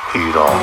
ایران.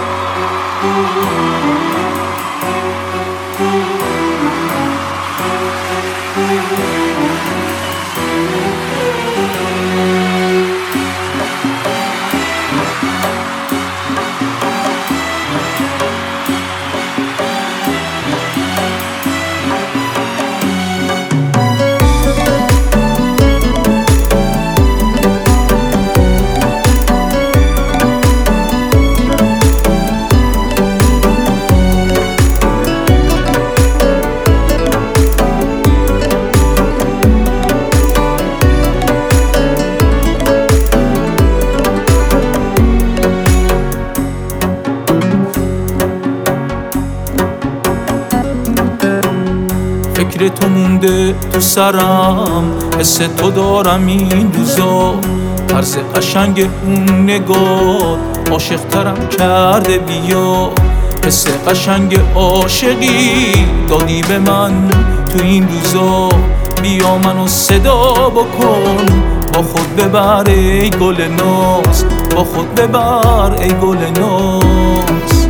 فکر تو مونده تو سرم، حس تو دارم این روزا، طرز قشنگ اون نگاه عاشق ترم کرده. بیا حس قشنگ عاشقی دادی به من تو این روزا، بیا منو صدا بکن، با خود ببر ای گل ناز، با خود ببر ای گل ناز.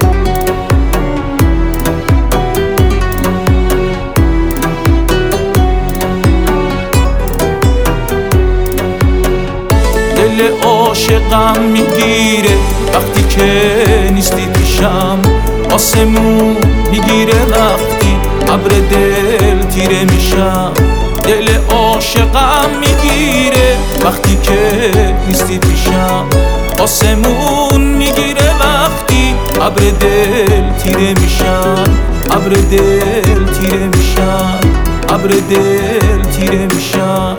دل عاشقم میگیره وقتی که نیستی پیشم، آسمون میگیره وقتی ابر دل تیره میشم. دل عاشقم میگیره وقتی که نیستی پیشم، آسمون میگیره وقتی ابر دل تیره میشم، ابر دل تیره میشم، ابر دل تیره میشم.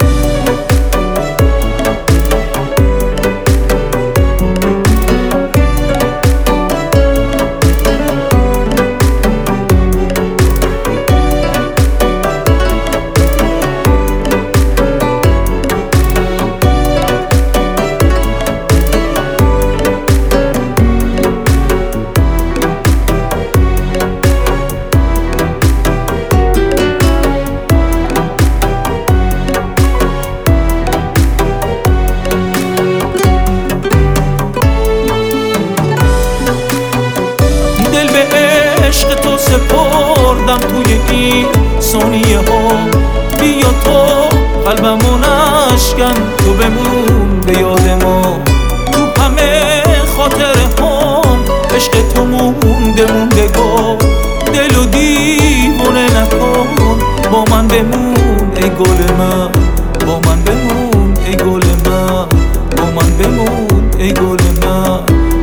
عشق تو سپردم توی این ثانیه ها، بیا تو قلبمو نشکن، تو بمون به یاد ما، تو همه خاطره هم عشق تو مونده موندگار. دل و دیوونه نکن، با من بمون ای گل من، با من بمون ای گل من، با من بمون ای گل من.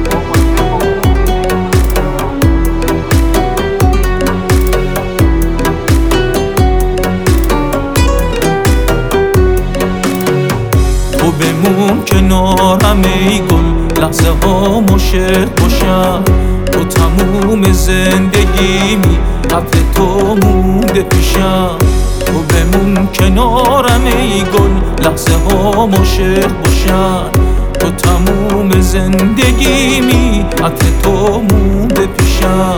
تو بمون کنارم ای گل، لحظه ها عاشق باشم، تو تموم زندگیمی قبل تو مونده پیشم. تو بمون کنارم ای گل، لحظه ها عاشق باشم، تو تموم زندگیمی قبل تو مونده پیشم.